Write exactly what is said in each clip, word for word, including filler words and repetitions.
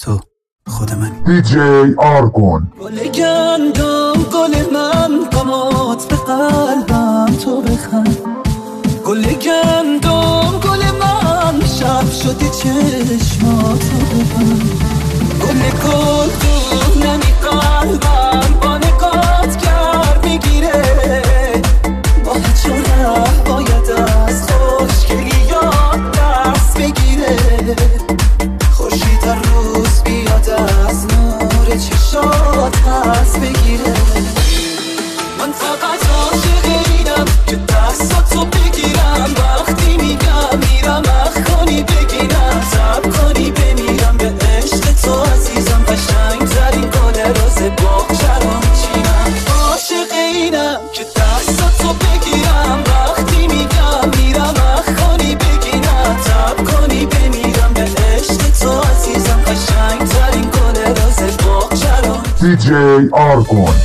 تو خود منی. دی جی آرگون. گل گندم گل من قامات به قلبم تو بخند. گل گندم گل من شب شدی چشماتو ببند. گل گل تو نمی قلبم با نگات گر میگیره. با چرا باید از خوشگلیات دست بگیره. خورشید هر روز بیاد از نور چشات هست بگیره. من فقط عاشق اینم که دستاتو بگیرم. وقتی میگم میرم اخ کنی بگیرم. تب کنی بمیرم به عشق تو عزیزم. قشنگ ترین گل روز باغچه رو میچینم. عاشق اینم که دستاتو بگیرم. وقتی میگم میرم اخ کنی بگیرم. تب کنی بمیرم به عشق تو عزیزم. قشنگ ترین گل روز باغچه رو دی جی آرگون.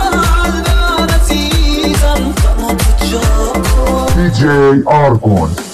دی جی آرگون.